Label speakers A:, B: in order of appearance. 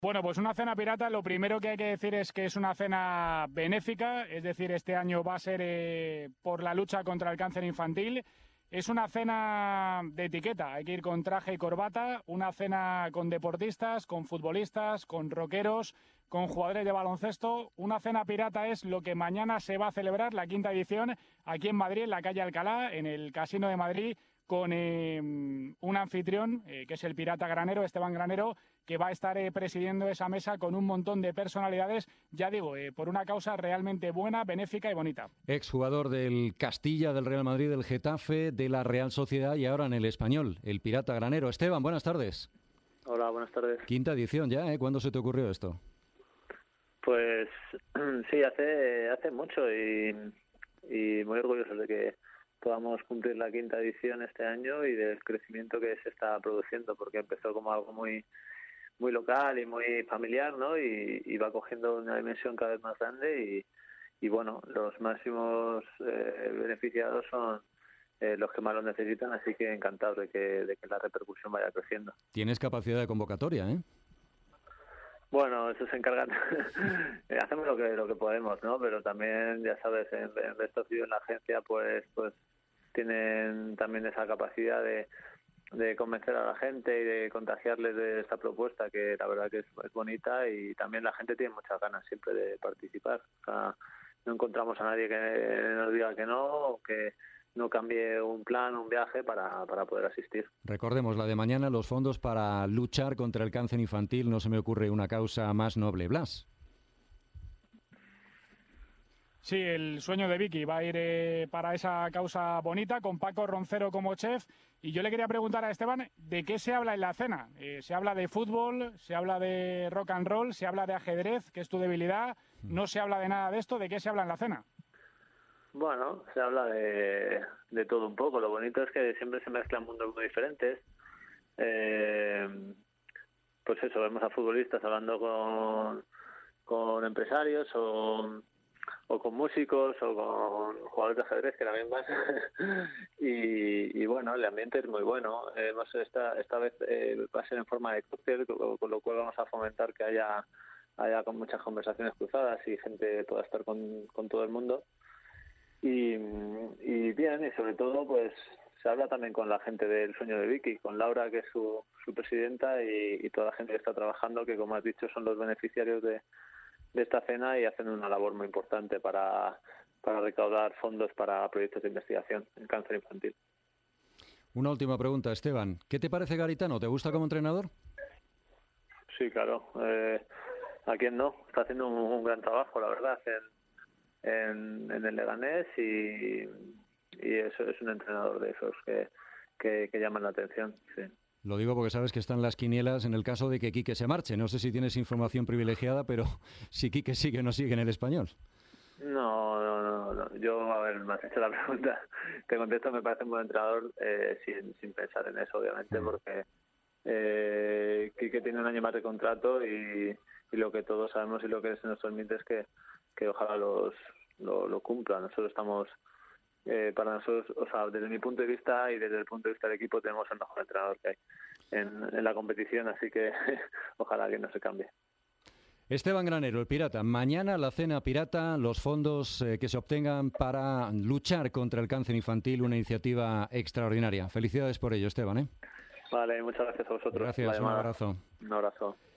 A: Bueno, pues una cena pirata, lo primero que hay que decir es que es una cena benéfica, es decir, este año va a ser por la lucha contra el cáncer infantil. Es una cena de etiqueta, hay que ir con traje y corbata, una cena con deportistas, con futbolistas, con rockeros, con jugadores de baloncesto. Una cena pirata es lo que mañana se va a celebrar, la 5ª edición, aquí en Madrid, en la calle Alcalá, en el Casino de Madrid, con un anfitrión, que es el pirata Granero, Esteban Granero, que va a estar presidiendo esa mesa con un montón de personalidades, ya digo, por una causa realmente buena, benéfica y bonita.
B: Exjugador del Castilla, del Real Madrid, del Getafe, de la Real Sociedad y ahora en el Español, el pirata Granero. Esteban, buenas tardes.
C: Hola, buenas tardes.
B: 5ª edición ya, ¿eh? ¿Cuándo se te ocurrió esto?
C: Pues sí, hace mucho y muy orgullosos de que podamos cumplir la 5ª edición este año y del crecimiento que se está produciendo, porque empezó como algo muy local y muy familiar, ¿no? Y va cogiendo una dimensión cada vez más grande y bueno, los máximos beneficiados son los que más lo necesitan, así que encantados de que la repercusión vaya creciendo.
B: Tienes capacidad de convocatoria, ¿eh?
C: Bueno, eso se encargan. Hacemos lo que podemos, ¿no? Pero también, ya sabes, en Resto Civil, en la agencia, pues tienen también esa capacidad de convencer a la gente y de contagiarles de esta propuesta, que la verdad que es bonita, y también la gente tiene muchas ganas siempre de participar. O sea, no encontramos a nadie que nos diga que no, o que no cambie un plan, un viaje para poder asistir.
B: Recordemos, la de mañana, los fondos para luchar contra el cáncer infantil. No se me ocurre una causa más noble. Blas.
A: Sí, el sueño de Vicky va a ir para esa causa bonita, con Paco Roncero como chef. Y yo le quería preguntar a Esteban, ¿de qué se habla en la cena? ¿Se habla de fútbol? ¿Se habla de rock and roll? ¿Se habla de ajedrez, que es tu debilidad? ¿No se habla de nada de esto? ¿De qué se habla en la cena?
C: Bueno, se habla de todo un poco. Lo bonito es que siempre se mezclan mundos muy diferentes. Pues eso, vemos a futbolistas hablando con empresarios o con músicos o con jugadores de ajedrez que también van. y bueno, el ambiente es muy bueno. Esta vez va a ser en forma de cóctel, con lo cual vamos a fomentar que haya con muchas conversaciones cruzadas y gente pueda estar con todo el mundo. Y bien, y sobre todo pues se habla también con la gente del sueño de Vicky, con Laura, que es su presidenta, y toda la gente que está trabajando, que como has dicho son los beneficiarios de esta cena y hacen una labor muy importante para recaudar fondos para proyectos de investigación en cáncer infantil.
B: Una última pregunta, Esteban. ¿Qué te parece Garitano? ¿Te gusta como entrenador?
C: Sí, claro. ¿A quién no? Está haciendo un gran trabajo, la verdad, en el Leganés, y eso es un entrenador de esos que llaman la atención, sí.
B: Lo digo porque sabes que están las quinielas en el caso de que Quique se marche. No sé si tienes información privilegiada, pero si Quique sigue o no sigue en el Español.
C: No. Yo, a ver, me has hecho la pregunta. Te contesto, me parece un buen entrenador sin pensar en eso, obviamente, porque Quique tiene un año más de contrato y lo que todos sabemos y lo que se nos transmite es que ojalá lo cumpla. Nosotros estamos... para nosotros, o sea, desde mi punto de vista y desde el punto de vista del equipo, tenemos el mejor entrenador que hay en la competición, así que ojalá que no se cambie.
B: Esteban Granero, el pirata. Mañana la cena pirata, los fondos que se obtengan para luchar contra el cáncer infantil, una iniciativa extraordinaria. Felicidades por ello, Esteban, ¿eh?
C: Vale, muchas gracias a vosotros.
B: Gracias, un abrazo.
C: Un abrazo.